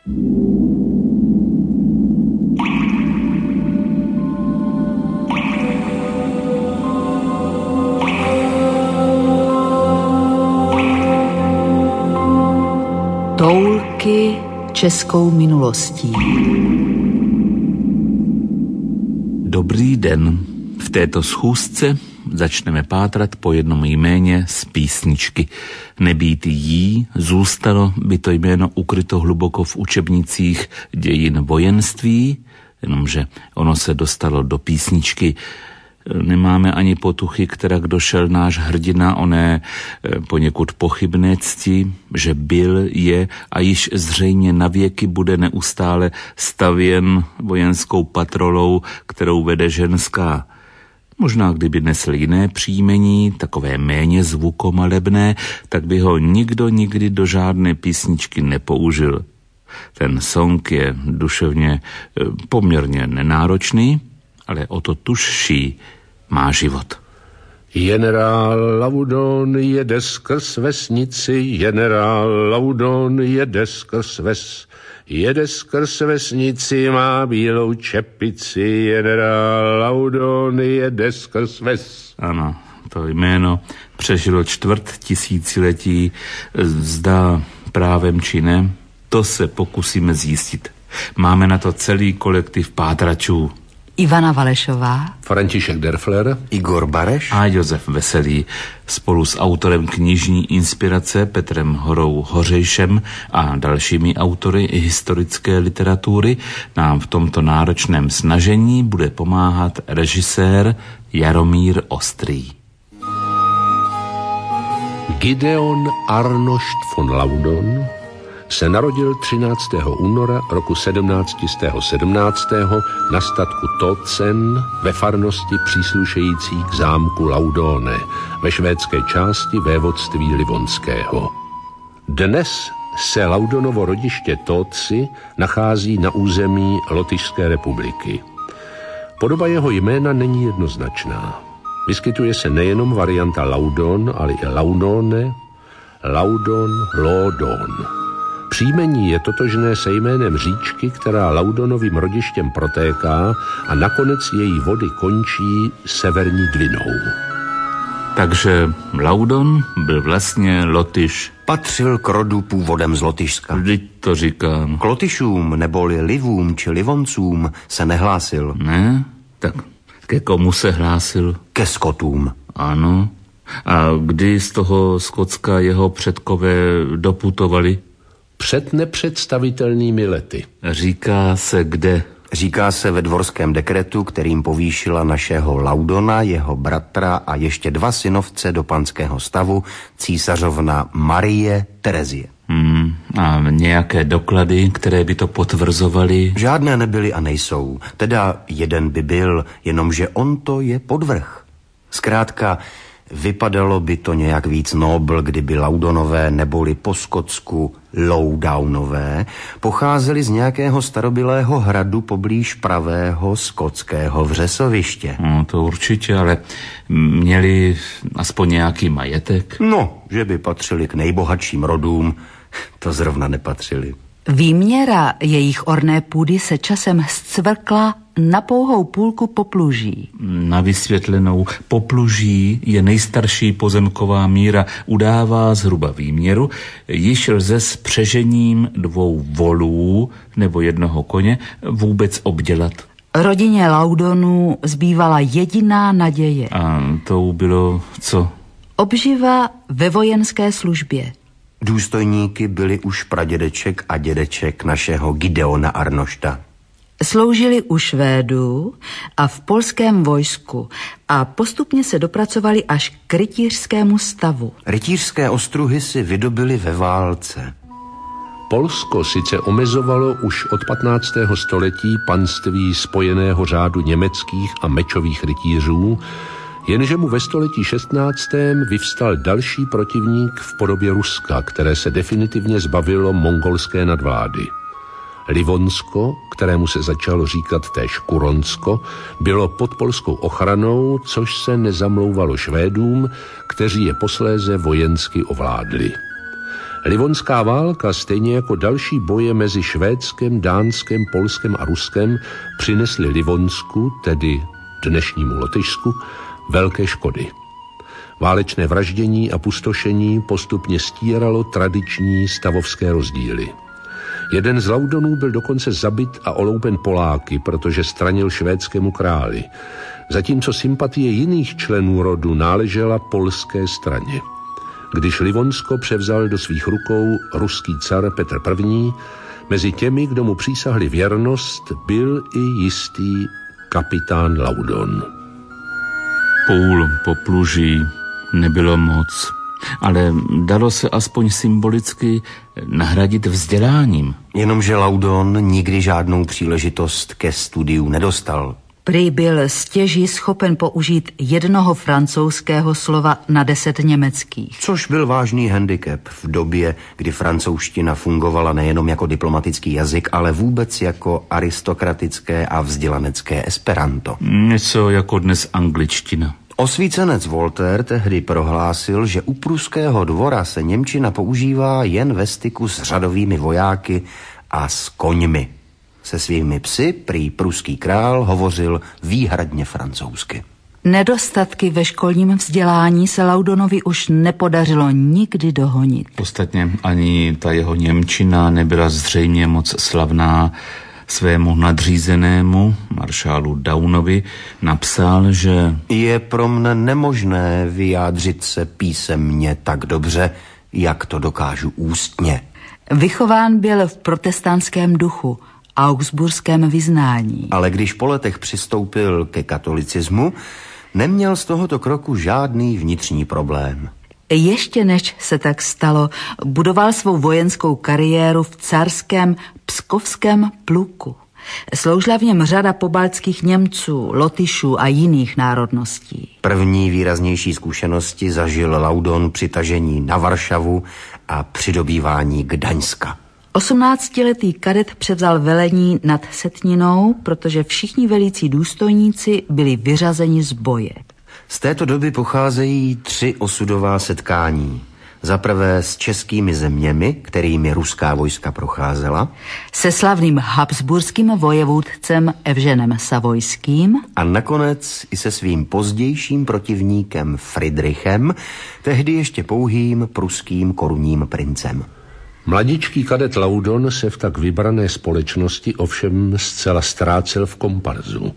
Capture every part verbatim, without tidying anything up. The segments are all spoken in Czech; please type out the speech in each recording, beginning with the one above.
Toulky českou minulostí. Dobrý den. V této schůzce začneme pátrat po jednom jméně z písničky. Nebýt jí, zůstalo by to jméno ukryto hluboko v učebnicích dějin vojenství, jenomže ono se dostalo do písničky. Nemáme ani potuchy, kterak došel náš hrdina oné poněkud pochybné cti, že byl, je a již zřejmě navěky bude neustále stavěn vojenskou patrolou, kterou vede ženská. Možná kdyby nesl jiné příjmení, takové méně zvukomalebné, tak by ho nikdo nikdy do žádné písničky nepoužil. Ten song je duševně poměrně nenáročný, ale o to tužší má život. Generál Laudon jede skrz vesnici, generál Laudon jede skrz ves. Jede skrz vesnici, má bílou čepici, generál Laudon jede skrz ves. Ano, to jméno přežilo čtvrt tisíciletí, zdá právem či ne, to se pokusíme zjistit. Máme na to celý kolektiv pátračů. Ivana Valešová, František Derfler, Igor Bareš a Josef Veselý spolu s autorem knižní inspirace Petrem Horou Hořejšem a dalšími autory historické literatury nám v tomto náročném snažení bude pomáhat režisér Jaromír Ostrý. Gideon Arnošt von Laudon se narodil třináctého února roku sedmnáct set sedmnáct na statku Tocen ve farnosti příslušející k zámku Laudone ve švédské části vévodství Livonského. Dnes se Laudonovo rodiště Toci nachází na území Lotyšské republiky. Podoba jeho jména není jednoznačná. Vyskytuje se nejenom varianta Laudon, ale i Laudone, Laudon, Lodon. Příjmení je totožné se jménem říčky, která Laudonovým rodištěm protéká a nakonec její vody končí severní Dwinou. Takže Laudon byl vlastně Lotyš. patřil k rodu původem z Lotyšska. Vždyť to říkám. K Lotyšům neboli Livům či Livoncům se nehlásil. Ne? Tak ke komu se hlásil? Ke Skotům. Ano. A kdy z toho Skotska jeho předkové doputovali? Před nepředstavitelnými lety. Říká se kde? Říká se ve dvorském dekretu, kterým povýšila našeho Laudona, jeho bratra a ještě dva synovce do panského stavu, císařovna Marie Terezie. Hmm, a nějaké doklady, které by to potvrzovaly? Žádné nebyly a nejsou. Teda jeden by byl, jenomže on to je podvrh. Zkrátka, vypadalo by to nějak víc nobl, kdyby Laudonové neboli po skotsku Loudownové pocházeli z nějakého starobylého hradu poblíž pravého skotského vřesoviště. No, to určitě, ale měli aspoň nějaký majetek? No, že by patřili k nejbohatším rodům, to zrovna nepatřili. Výměra jejich orné půdy se časem zcvrkla na pouhou půlku popluží. Na vysvětlenou, popluží je nejstarší pozemková míra, udává zhruba výměru, již lze s přežením dvou volů nebo jednoho koně vůbec obdělat. Rodině Laudonů zbývala jediná naděje. A to bylo co? Obživa ve vojenské službě. Důstojníky byli už pradědeček a dědeček našeho Gideona Arnošta. Sloužili u Švédů a v polském vojsku a postupně se dopracovali až k rytířskému stavu. Rytířské ostruhy si vydobili ve válce. Polsko sice omezovalo už od patnáctého století panství spojeného řádu německých a mečových rytířů, jenže mu ve století šestnáctém vyvstal další protivník v podobě Ruska, které se definitivně zbavilo mongolské nadvlády. Livonsko, kterému se začalo říkat též Kuronsko, bylo pod polskou ochranou, což se nezamlouvalo Švédům, kteří je posléze vojensky ovládli. Livonská válka, stejně jako další boje mezi Švédskem, Dánskem, Polskem a Ruskem, přinesly Livonsku, tedy dnešnímu Lotyšsku, velké škody. Válečné vraždění a pustošení postupně stíralo tradiční stavovské rozdíly. Jeden z Laudonů byl dokonce zabit a oloupen Poláky, protože stranil švédskému králi, zatímco sympatie jiných členů rodu náležela polské straně. Když Livonsko převzal do svých rukou ruský car Petr I., mezi těmi, kdo mu přísahli věrnost, byl i jistý kapitán Laudon. Půl popluží nebylo moc, ale dalo se aspoň symbolicky nahradit vzděláním. Jenomže Laudon nikdy žádnou příležitost ke studiu nedostal. Prý byl stěží schopen použít jednoho francouzského slova na deset německých. Což byl vážný handicap v době, kdy francouzština fungovala nejenom jako diplomatický jazyk, ale vůbec jako aristokratické a vzdělanecké esperanto. Něco jako dnes angličtina. Osvícenec Voltaire tehdy prohlásil, že u pruského dvora se němčina používá jen ve styku s řadovými vojáky a s koňmi. Se svými psy prý pruský král hovořil výhradně francouzsky. Nedostatky ve školním vzdělání se Laudonovi už nepodařilo nikdy dohonit. Ostatně ani ta jeho němčina nebyla zřejmě moc slavná. Svému nadřízenému, maršálu Downovi, napsal, že je pro mne nemožné vyjádřit se písemně tak dobře, jak to dokážu ústně. Vychován byl v protestantském duchu, augsburském vyznání. Ale když po letech přistoupil ke katolicismu, neměl z tohoto kroku žádný vnitřní problém. Ještě než se tak stalo, budoval svou vojenskou kariéru v carském pskovském pluku. Sloužila v něm řada pobaltských Němců, Lotyšů a jiných národností. První výraznější zkušenosti zažil Laudon při tažení na Varšavu a při dobývání Gdaňska. Osmnáctiletý kadet převzal velení nad Setninou, protože všichni velící důstojníci byli vyřazeni z boje. Z této doby pocházejí tři osudová setkání. Za prvé s českými zeměmi, kterými ruská vojska procházela. Se slavným habsburským vojevůdcem Evženem Savojským. A nakonec i se svým pozdějším protivníkem Friedrichem, tehdy ještě pouhým pruským korunním princem. Mladičký kadet Laudon se v tak vybrané společnosti ovšem zcela ztrácel v komparzu.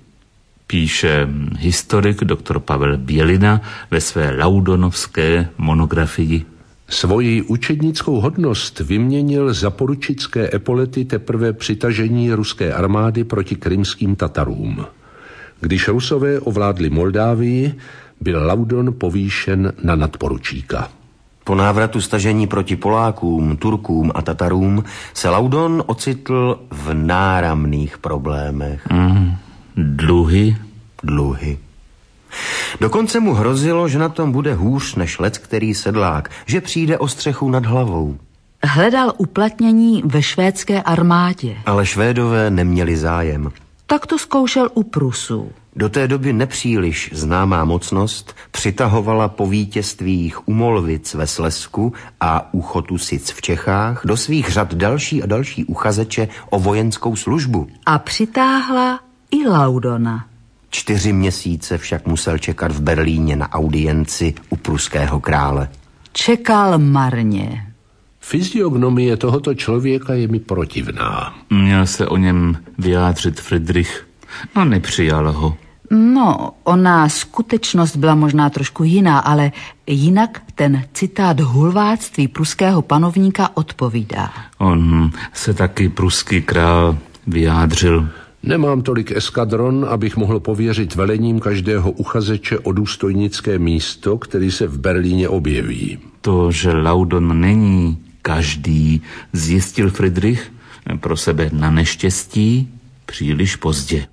Píše historik doktor Pavel Bělina ve své laudonovské monografii. Svoji učednickou hodnost vyměnil za poručické epolety teprve při tažení ruské armády proti krymským Tatarům. Když Rusové ovládli Moldávii, byl Laudon povýšen na nadporučíka. Po návratu stažení proti Polákům, Turkům a Tatarům se Laudon ocitl v náramných problémech. Mm, dluhy? Dluhy. Dokonce mu hrozilo, že na tom bude hůř než leckterý sedlák, že přijde o střechu nad hlavou. Hledal uplatnění ve švédské armádě. Ale Švédové neměli zájem. Tak to zkoušel u Prusů. Do té doby nepříliš známá mocnost přitahovala po vítězstvích u Molvic ve Slezsku a u Chotusic v Čechách do svých řad další a další uchazeče o vojenskou službu. A přitáhla i Laudona. Čtyři měsíce však musel čekat v Berlíně na audienci u pruského krále. Čekal marně. Fyziognomie tohoto člověka je mi protivná. Měl se o něm vyjádřit Friedrich a nepřijal ho. No, ona skutečnost byla možná trošku jiná, ale jinak ten citát hulváctví pruského panovníka odpovídá. On se taky pruský král vyjádřil. Nemám tolik eskadron, abych mohl pověřit velením každého uchazeče o důstojnické místo, který se v Berlíně objeví. To, že Laudon není každý, zjistil Friedrich pro sebe na neštěstí příliš pozdě.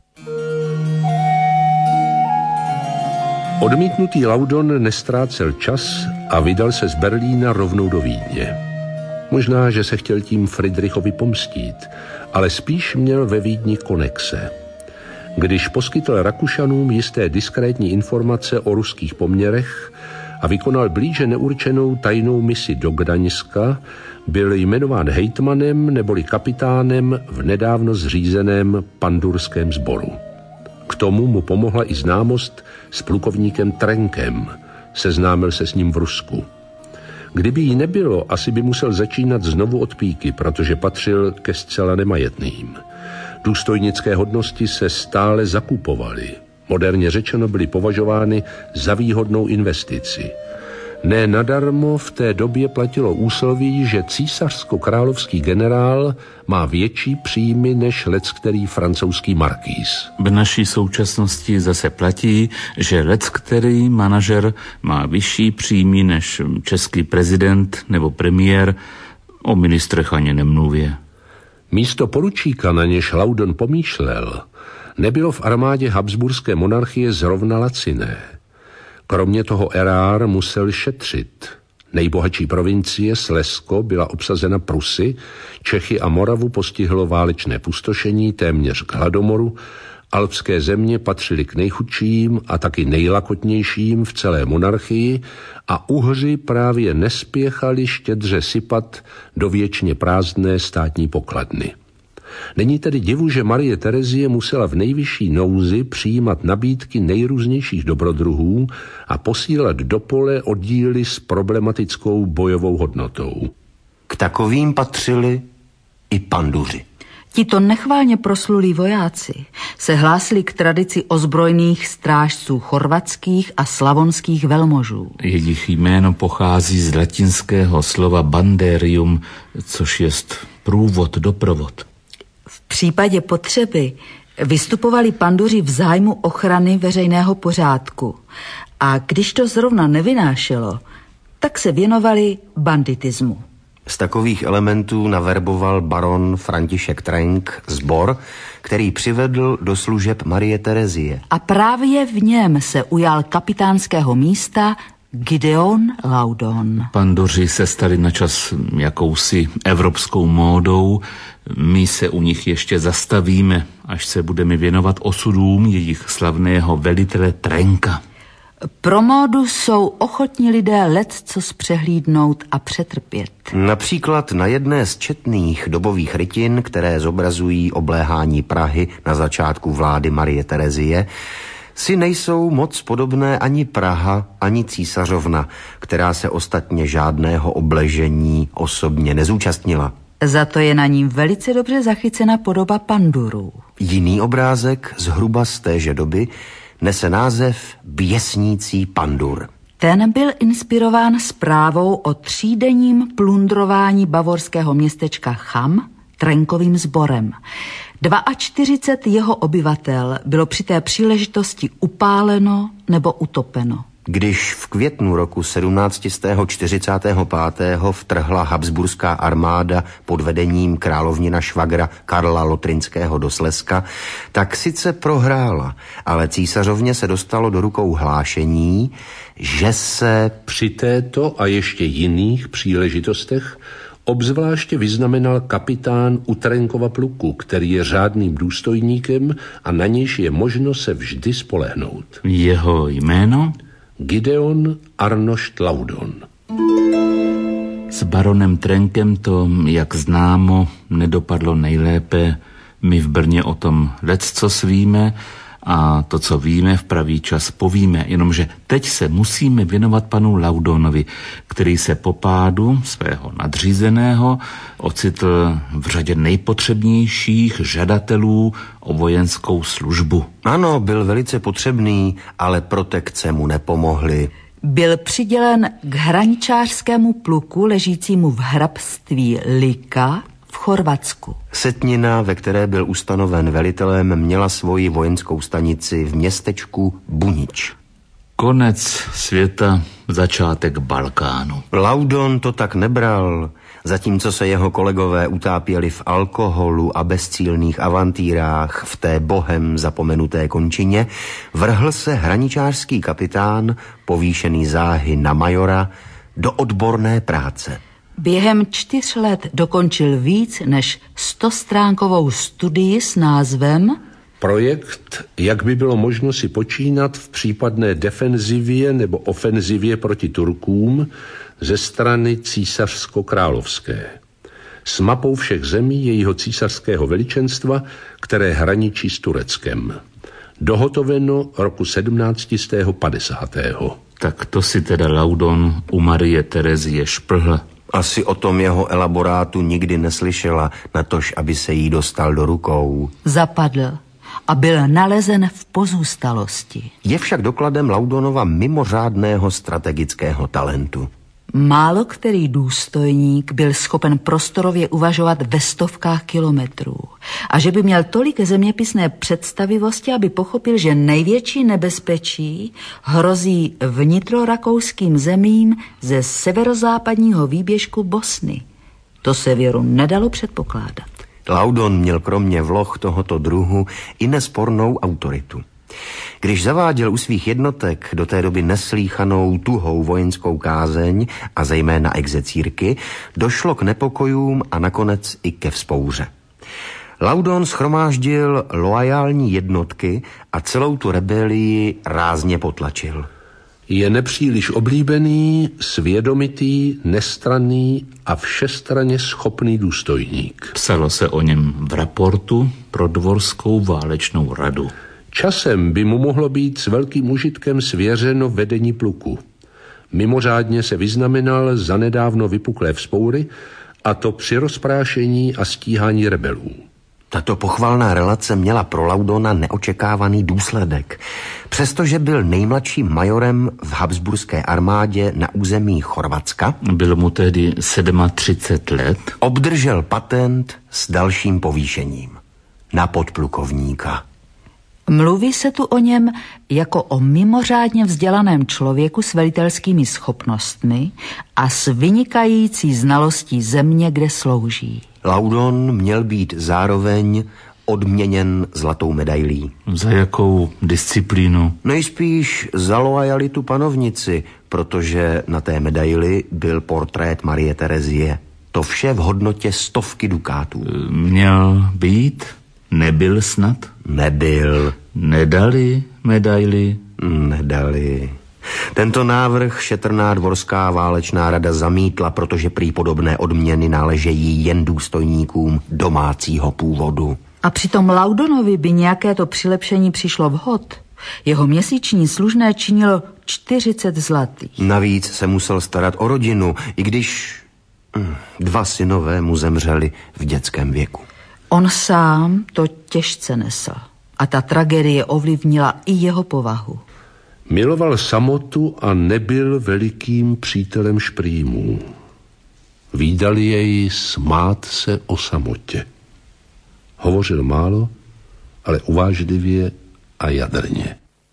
Odmítnutý Laudon nestrácel čas a vydal se z Berlína rovnou do Vídně. Možná, že se chtěl tím Friedrichovi pomstít, ale spíš měl ve Vídni konexe. Když poskytl Rakušanům jisté diskrétní informace o ruských poměrech a vykonal blíže neurčenou tajnou misi do Gdaňska, Byl jmenován hejtmanem neboli kapitánem v nedávno zřízeném pandurském sboru. K tomu mu pomohla i známost s plukovníkem Trenkem. Seznámil se s ním v Rusku. Kdyby jí nebylo, asi by musel začínat znovu od píky, protože patřil ke zcela nemajetným. Důstojnické hodnosti se stále zakupovaly. Moderně řečeno byly považovány za výhodnou investici. Ne nadarmo v té době platilo úsloví, že císařsko-královský generál má větší příjmy než leckterý francouzský markýz. V naší současnosti zase platí, že leckterý manažer má vyšší příjmy než český prezident nebo premiér, o ministrech ani nemluvě. Místo poručíka, na něž Laudon pomýšlel, nebylo v armádě habsburské monarchie zrovna laciné. Kromě toho erár musel šetřit. Nejbohatší provincie Slezsko byla obsazena Prusy, Čechy a Moravu postihlo válečné pustošení téměř k hladomoru, alpské země patřily k nejchudším a taky nejlakotnějším v celé monarchii a Uhři právě nespěchali štědře sypat do věčně prázdné státní pokladny. Není tedy divu, že Marie Terezie musela v nejvyšší nouzi přijímat nabídky nejrůznějších dobrodruhů a posílat do pole oddíly s problematickou bojovou hodnotou. K takovým patřili i panduři. Tito nechválně proslulí vojáci se hlásili k tradici ozbrojených strážců chorvatských a slavonských velmožů. Jejich jméno pochází z latinského slova banderium, což jest průvod, doprovod. V případě potřeby vystupovali panduři v zájmu ochrany veřejného pořádku a když to zrovna nevynášelo, tak se věnovali banditismu. Z takových elementů naverboval baron František Trenk sbor, který přivedl do služeb Marie Terezie. A právě v něm se ujal kapitánského místa Gideon Laudon. Panduři se stali načas jakousi evropskou módou. My se u nich ještě zastavíme, až se budeme věnovat osudům jejich slavného velitele Trenka. Pro módu jsou ochotní lidé lecco zpřehlídnout a přetrpět. Například na jedné z četných dobových rytin, které zobrazují obléhání Prahy na začátku vlády Marie Terezie, si nejsou moc podobné ani Praha, ani císařovna, která se ostatně žádného obležení osobně nezúčastnila. Za to je na ním velice dobře zachycena podoba pandurů. Jiný obrázek, zhruba z téže doby, nese název Běsnící pandur. Ten byl inspirován zprávou o třídenním plundrování bavorského městečka Cham Trenkovým sborem. čtyřicet dva jeho obyvatel bylo při té příležitosti upáleno nebo utopeno. Když v květnu roku sedmnáct čtyřicet pět vtrhla habsburská armáda pod vedením královnina švagra Karla Lotrinského do Slezska, tak sice prohrála, ale císařovně se dostalo do rukou hlášení, že se při této a ještě jiných příležitostech obzvláště vyznamenal kapitán u Trenkova pluku, který je řádným důstojníkem a na nějž je možno se vždy spolehnout. Jeho jméno? Gideon Arnošt Laudon. S baronem Trenkem to, jak známo, nedopadlo nejlépe. My v Brně o tom leccos víme a to, co víme, v pravý čas povíme, jenomže teď se musíme věnovat panu Laudonovi, který se po pádu svého nadřízeného ocitl v řadě nejpotřebnějších žadatelů o vojenskou službu. Ano, byl velice potřebný, ale protekce mu nepomohly. Byl přidělen k hraničářskému pluku ležícímu v hrabství Lika v Chorvatsku. Setnina, ve které byl ustanoven velitelem, měla svoji vojenskou stanici v městečku Bunič. Konec světa, začátek Balkánu. Laudon to tak nebral. Zatímco se jeho kolegové utápěli v alkoholu a bezcílných avantýrách v té bohem zapomenuté končině, vrhl se hraničářský kapitán, povýšený záhy na majora, do odborné práce. Během čtyř let dokončil víc než stostránkovou studii s názvem Projekt, jak by bylo možno si počínat v případné defenzivě nebo ofenzivě proti Turkům ze strany císařsko-královské. S mapou všech zemí jejího císařského veličenstva, které hraničí s Tureckem. Dohotoveno roku sedmnáct padesát. Tak to si teda Laudon u Marie Terezie šplhl. Asi o tom jeho elaborátu nikdy neslyšela, natož aby se jí dostal do rukou. Zapadl a byl nalezen v pozůstalosti. Je však dokladem Laudonova mimořádného strategického talentu. Málo který důstojník byl schopen prostorově uvažovat ve stovkách kilometrů. A že by měl tolik zeměpisné představivosti, aby pochopil, že největší nebezpečí hrozí vnitrorakouským zemím ze severozápadního výběžku Bosny. To se věru nedalo předpokládat. Laudon měl kromě vloh tohoto druhu i nespornou autoritu. Když zaváděl u svých jednotek do té doby neslýchanou tuhou vojenskou kázeň a zejména execírky, došlo k nepokojům a nakonec i ke vzpouře. Laudon shromáždil loajální jednotky a celou tu rebelii rázně potlačil. Je nepříliš oblíbený, svědomitý, nestranný a všestranně schopný důstojník. Psalo se o něm v raportu pro dvorskou válečnou radu. Časem by mu mohlo být s velkým užitkem svěřeno vedení pluku. Mimořádně se vyznamenal za nedávno vypuklé vzpoury, a to při rozprášení a stíhání rebelů. Tato pochvalná relace měla pro Laudona neočekávaný důsledek. Přestože byl nejmladším majorem v habsburské armádě na území Chorvatska, bylo mu tehdy třicet sedm let, obdržel patent s dalším povýšením na podplukovníka. Mluví se tu o něm jako o mimořádně vzdělaném člověku s velitelskými schopnostmi a s vynikající znalostí země, kde slouží. Laudon měl být zároveň odměněn zlatou medailí. Za jakou disciplínu? Nejspíš za loajalitu panovnici, protože na té medaili byl portrét Marie Terezie. To vše v hodnotě stovky dukátů. Měl být? Nebyl snad? Nebyl. Nedali medaili? Nedali. Tento návrh šetrná dvorská válečná rada zamítla, protože prý podobné odměny náležejí jen důstojníkům domácího původu. A přitom Laudonovi by nějaké to přilepšení přišlo vhod. Jeho měsíční služné činilo čtyřicet zlatých. Navíc se musel starat o rodinu, i když dva synové mu zemřeli v dětském věku. On sám to těžce nesl a ta tragédie ovlivnila i jeho povahu. Miloval samotu a nebyl velikým přítelem šprýmů. Vídali jej smát se o samotě. Hovořil málo, ale uvážlivě a jadrně.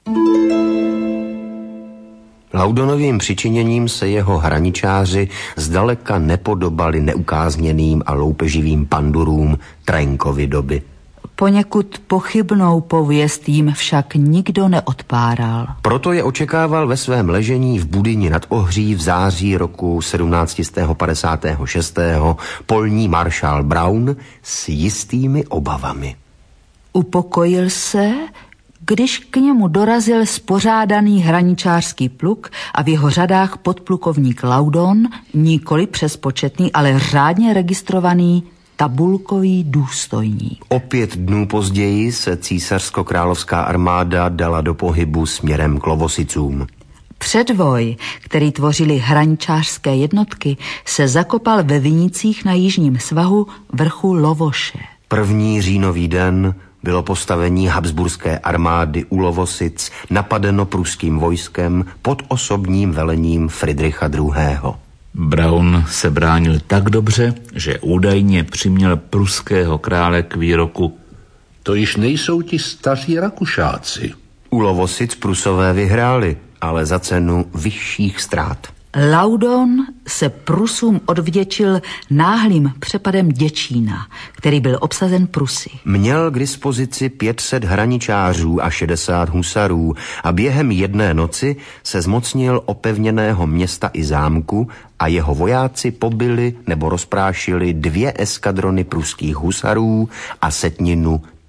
Laudonovým přičiněním se jeho hraničáři zdaleka nepodobali neukázněným a loupeživým pandurům Trenkovy doby. Poněkud pochybnou pověst jim však nikdo neodpáral. Proto je očekával ve svém ležení v Budyni nad Ohří v září roku sedmnáct padesát šest polní maršál Braun s jistými obavami. Upokojil se, když k němu dorazil spořádaný hraničářský pluk a v jeho řadách podplukovník Laudon, nikoli přespočetný, ale řádně registrovaný tabulkový důstojník. O pět dnů později se císařsko-královská armáda dala do pohybu směrem k Lovosicům. Předvoj, který tvořili hraničářské jednotky, se zakopal ve vinicích na jižním svahu vrchu Lovoše. První říjnový den bylo postavení habsburské armády u Lovosic napadeno pruským vojskem pod osobním velením Fridricha druhého. Braun se bránil tak dobře, že údajně přiměl pruského krále k výroku: To již nejsou ti staří Rakušáci. U Lovosic Prusové vyhráli, ale za cenu vyšších ztrát. Laudon se Prusům odvděčil náhlým přepadem Děčína, který byl obsazen Prusy. Měl k dispozici pět set hraničářů a šedesát husarů a během jedné noci se zmocnil opevněného města i zámku a jeho vojáci pobili nebo rozprášili dvě eskadrony pruských husarů a setninu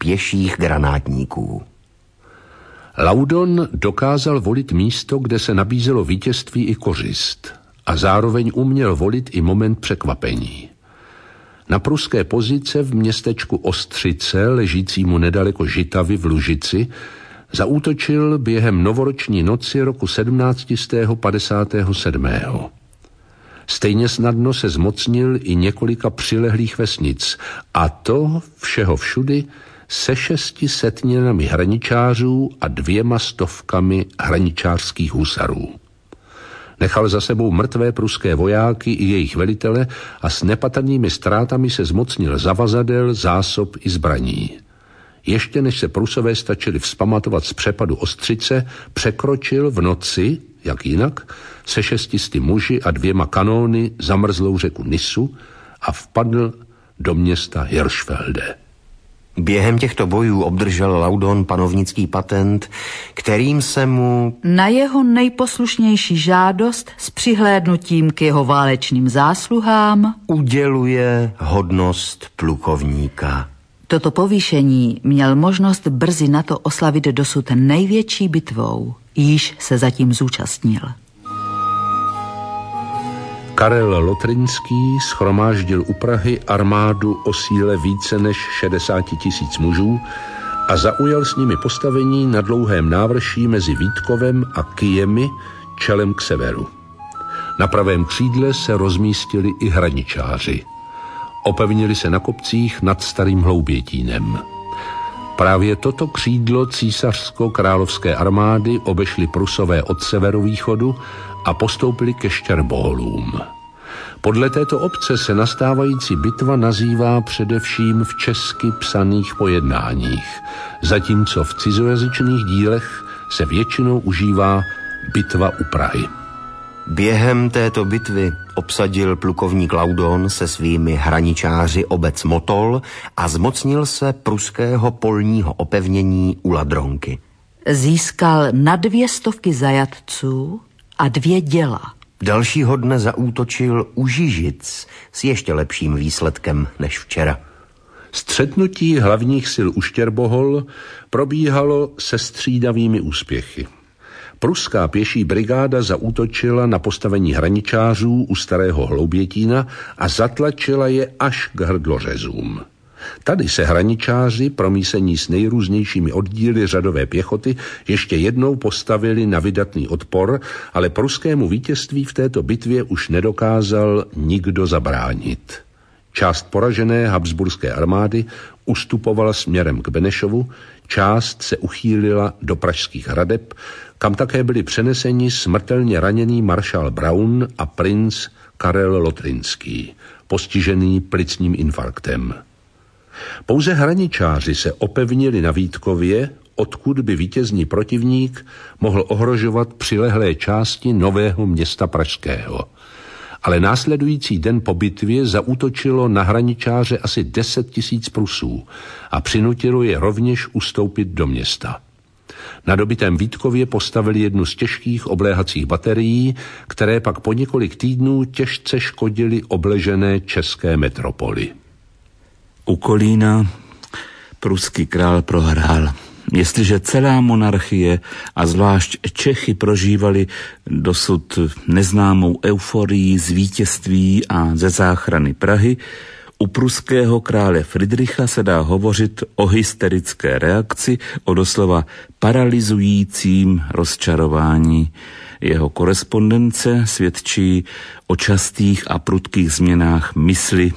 pěších granátníků. Laudon dokázal volit místo, kde se nabízelo vítězství i kořist, a zároveň uměl volit i moment překvapení. Na pruské pozice v městečku Ostřice, ležícímu nedaleko Žitavy v Lužici, zaútočil během novoroční noci roku sedmnáct set padesát sedm. Stejně snadno se zmocnil i několika přilehlých vesnic, a to všeho všudy se šesti setninami hraničářů a dvěma stovkami hraničářských husarů. Nechal za sebou mrtvé pruské vojáky i jejich velitele a s nepatrnými ztrátami se zmocnil zavazadel, zásob i zbraní. Ještě než se Prusové stačili vzpamatovat z přepadu Ostřice, překročil v noci, jak jinak, se šestisty muži a dvěma kanóny zamrzlou řeku Nisu a vpadl do města Hirschfelde. Během těchto bojů obdržel Laudon panovnický patent, kterým se mu na jeho nejposlušnější žádost s přihlédnutím k jeho válečným zásluhám uděluje hodnost plukovníka. Toto povýšení měl možnost brzy na to oslavit dosud největší bitvou, jíž se zatím zúčastnil. Karel Lotrinský shromáždil u Prahy armádu o síle více než šedesát tisíc mužů a zaujal s nimi postavení na dlouhém návrší mezi Vítkovem a Kyjemi čelem k severu. Na pravém křídle se rozmístili i hraničáři. Opevnili se na kopcích nad Starým Hloubětínem. Právě toto křídlo císařsko-královské armády obešli Prusové od severovýchodu a postoupili ke Štěrboholům. Podle této obce se nastávající bitva nazývá především v česky psaných pojednáních, zatímco v cizojazyčných dílech se většinou užívá bitva u Prahy. Během této bitvy obsadil plukovník Laudon se svými hraničáři obec Motol a zmocnil se pruského polního opevnění u Ladronky. Získal na dvě stovky zajatců a dvě děla. Dalšího dne zaútočil u Žižic s ještě lepším výsledkem než včera. Střetnutí hlavních sil u Štěrbohol probíhalo se střídavými úspěchy. Pruská pěší brigáda zaútočila na postavení hraničářů u Starého Hloubětína a zatlačila je až k hrdlořezům. Tady se hraničáři, promísení s nejrůznějšími oddíly řadové pěchoty, ještě jednou postavili na vydatný odpor, ale pruskému vítězství v této bitvě už nedokázal nikdo zabránit. Část poražené habsburské armády ustupovala směrem k Benešovu, část se uchýlila do pražských hradeb, kam také byli přeneseni smrtelně raněný maršál Braun a princ Karel Lotrinský, postižený plicním infarktem. Pouze hraničáři se opevnili na Vítkově, odkud by vítězný protivník mohl ohrožovat přilehlé části Nového Města pražského. Ale následující den po bitvě zaútočilo na hraničáře asi deset tisíc Prusů a přinutilo je rovněž ustoupit do města. Na dobytém Vítkově postavili jednu z těžkých obléhacích baterií, které pak po několik týdnů těžce škodily obležené české metropoli. U Kolína pruský král prohrál. Jestliže celá monarchie a zvlášť Čechy prožívali dosud neznámou euforii z vítězství a ze záchrany Prahy, u pruského krále Fridricha se dá hovořit o hysterické reakci, o doslova paralyzujícím rozčarování. Jeho korespondence svědčí o častých a prudkých změnách mysli,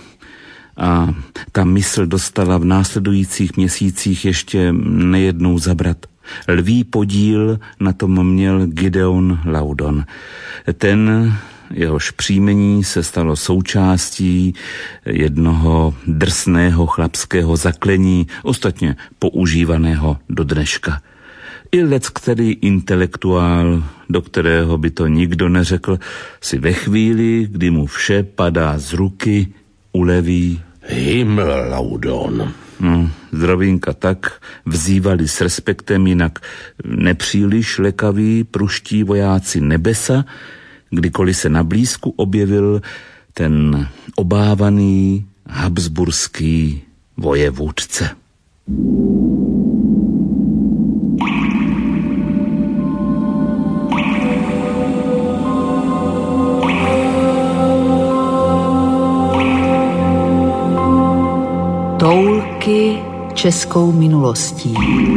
a ta mysl dostala v následujících měsících ještě nejednou zabrat. Lví podíl na tom měl Gideon Laudon. Ten, jehož příjmení se stalo součástí jednoho drsného chlapského zaklení, ostatně používaného do dneška. I leckterý intelektuál, do kterého by to nikdo neřekl, si ve chvíli, kdy mu vše padá z ruky, uleví. Himmel, Laudon. No, zdravínka tak vzývali s respektem jinak nepříliš lekaví pruští vojáci nebesa, kdykoliv se na blízku objevil ten obávaný habsburský vojevůdce. Tolky českou minulostí.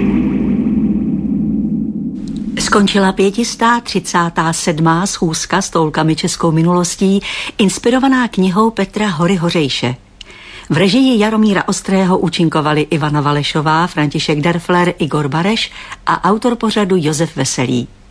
Skončila pětistá třicátá sedmá schůzka s toulkami českou minulostí, inspirovaná knihou Petra Hory Hořejše. V režii Jaromíra Ostrého účinkovali Ivana Valešová, František Derfler, Igor Bareš a autor pořadu Josef Veselý.